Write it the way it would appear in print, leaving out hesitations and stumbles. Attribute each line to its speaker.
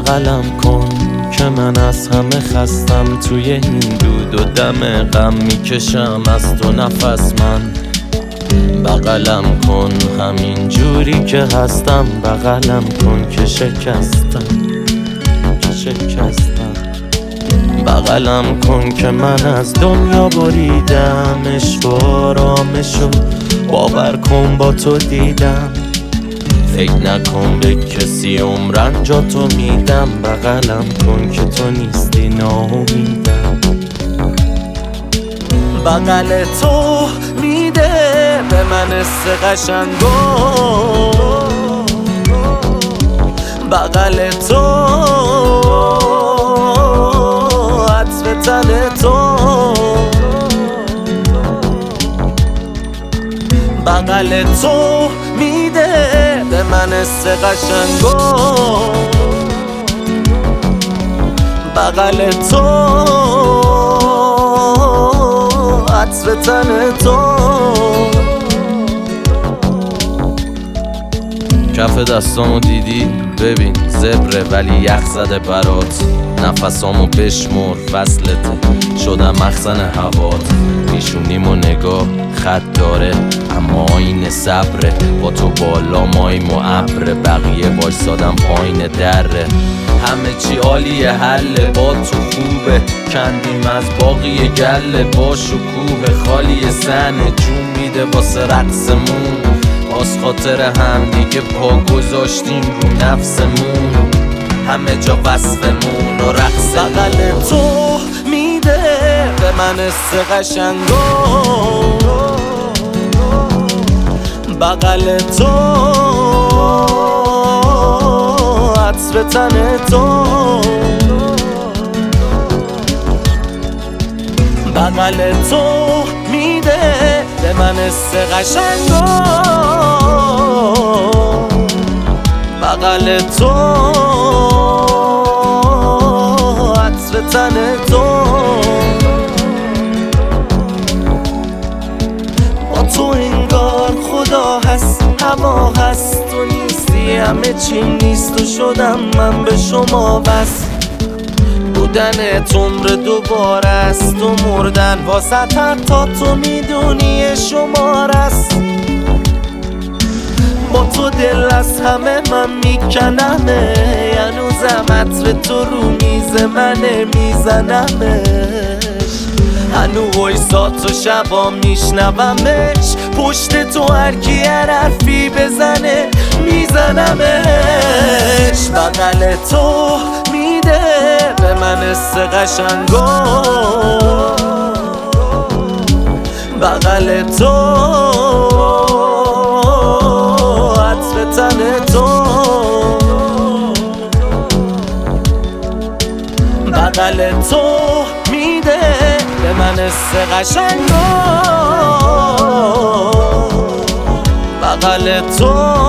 Speaker 1: بغلم کن که من از همه خستم، توی این دود و دم غم میکشم از تو نفس من. بغلم کن همین جوری که هستم، بغلم کن که شکستم. بغلم کن که من از دنیا بریدم، عشق و آرامشو باور کن با تو دیدم. فکر نکن به کسی عمرن جا تو میدم، بغلم کن که تو نیستی ناامیدم. بغل تو میده به من حس قشنگو، بغل تو عطر تن تو، بغل تو میده به من حس قشنگو، بغل تو عطر تن تو. کف دستامو دیدی؟ ببین زبره ولی یخ زده برات، نفسامو بشمر فصلته شدم مخزن هوات. میشونیم و نگاه خط داره اما آینه صبره، با تو بالا مایم و ابره، بقیه وایسادم پایین دره. همه چی عالیه حله با تو خوبه، کندیم از باقی گله با شکوه خالی سنه، جون میده واسه رقصمون، باز خاطر هم دیگه پا گذاشتیم رو نفسمون، همه جا وصفمون و رقص. بغل تو میده به من حس قشنگو، بغل تو عطر تن تو، بغل تو میده به من حس قشنگو، بغل تو عطر تن تو. با تو انگار خدا هست، هوا هست، تو نیستی همه چیم نیست و شدم من به شما بس. بودن عمر دوباره است و مردن واسه تا تو میدونی شمار است. با تو دل از همه من میکنمه، هنوزم عطر تو رو میز منه میزنمش، هنو وایسات و شبا میشنومش، پشت تو هرکی هر حرفی بزنه میزنمش. بغل تو میده به من حس قشنگو، بغل تو عطر تن تو، بغل تو میده به من حس قشنگو، بغل تو